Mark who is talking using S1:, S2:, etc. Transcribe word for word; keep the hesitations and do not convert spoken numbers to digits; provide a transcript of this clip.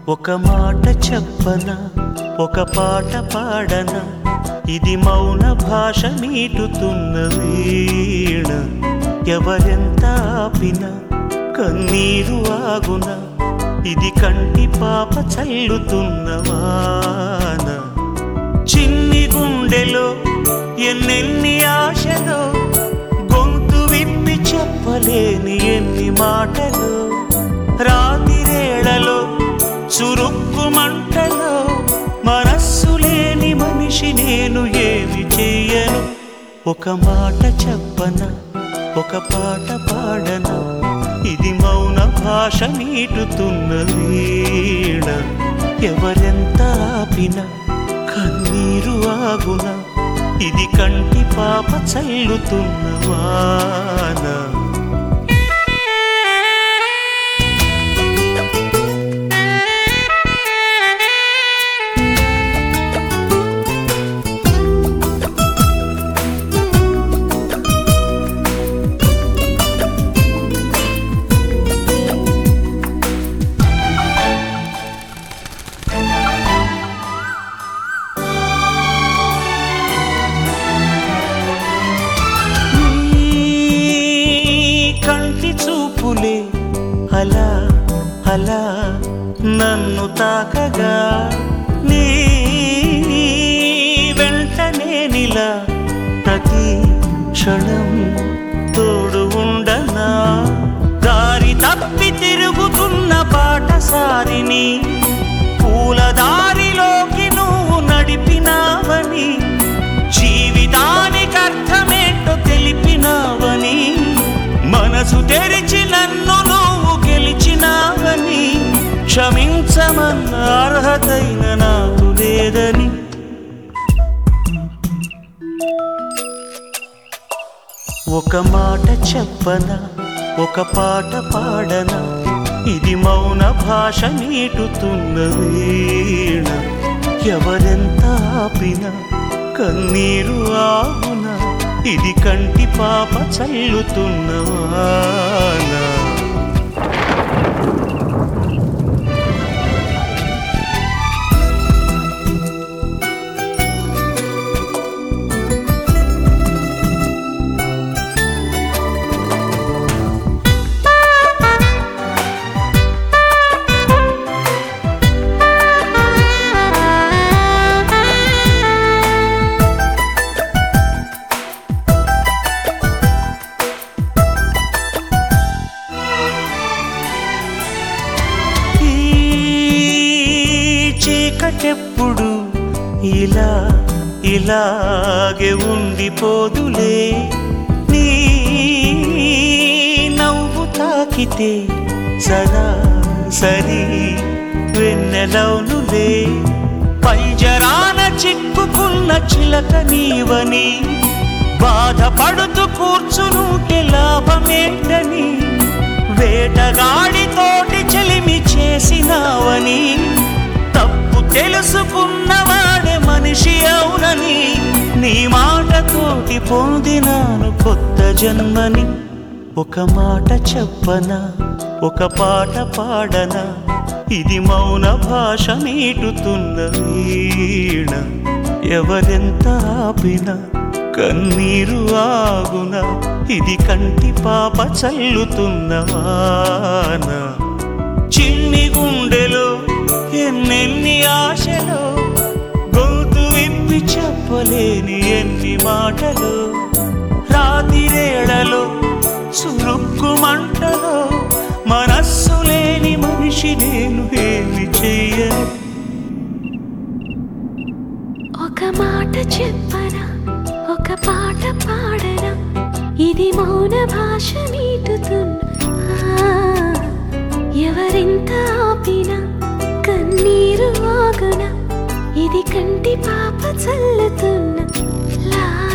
S1: ఒక మాట చెప్పనా, ఒక పాట పాడనా, ఇది మౌన భాష మీటుతున్న వీణ. ఎవరెంత ఆపినా కన్నీరు ఆగునా, ఇది కంటి పాప చల్లుతున్న వాన. చిన్ని గుండెలో ఎన్నెన్ని ఆశలో, గొంతు విప్పి చెప్పలేని ఎన్ని మాటలు. రాతిరేళలో చురుక్కు మంటలో, మనస్సు లేని మనిషి నేను ఏమి చెయ్యను. ఒక మాట చెప్పనా, ఒక పాట పాడనా, ఇది మౌన భాష మీటుతున్న వీణ. ఎవరెంత ఆపినా కన్నీరు ఆగునా, ఇది కంటి పాప చల్లుతున్న వాన. చూపులే అలా అలా నన్ను తాకగా, నీ వెంటనే నిలా ప్రతి క్షణం తోడు ఉండనా. దారి తప్పి తిరుగుతున్న బాటసారిని, పూల దారిలోకి నువ్వు నడిపినావని, జీవితానికి అర్థమేంటో తెలిపినావని, మనసు తెరిచి నన్ను నువ్వు గెలిచినావని, క్షమించమన్న అర్హతైన నాకు లేదని. ఒక మాట చెప్పనా, ఒక పాట పాడనా, ఇది మౌన భాష మీటుతున్న వీణ. ఎవరెంత ఆపినా కన్నీరు ఆగునా, ఇది కంటి పాప చల్లుతున్న వాన. చీకటెప్పుడు ఇలా ఇలాగే ఉండిపోదులే, నీ నవ్వు తాకితే సదా సరి వెన్నెలవునులే. పంజరాన చిక్కుకున్న చిలక నీవని, బాధపడుతూ కూర్చునుంటే లాభమేంటని, వేటగాడితోటి చెలిమి చేసినావని, తప్పు తెలుసుకున్నవాడే మనిషి అవునని, నీ మాటతోటి పొందినాను కొత్త జన్మని. ఒక మాట చెప్పనా, ఒక పాట పాడనా, ఇది మౌన భాష మీటుతున్న వీణ. ఎవరెంత ఆపినా కన్నీరు ఆగునా, ఇది కంటి పాప చల్లుతున్న వాన. చిన్ని గుండెలో ఎన్నెన్ని ఆశలో, గొంతు విప్పి చెప్పలేని ఎన్ని మాటలు. రాతిరేళలో చురుక్కు మంటలో, మనస్సు లేని మనిషి నేను ఏమి చెయ్యను.
S2: ఒక మాట చెప్పనా, ఒక పాట పాడనా, ఇది మౌన భాష మీటుతున్న. ఎవరెంత ఆపినా కన్నీరు ఆగునా, ఇది కంటి పాప చల్లుతున్న లా.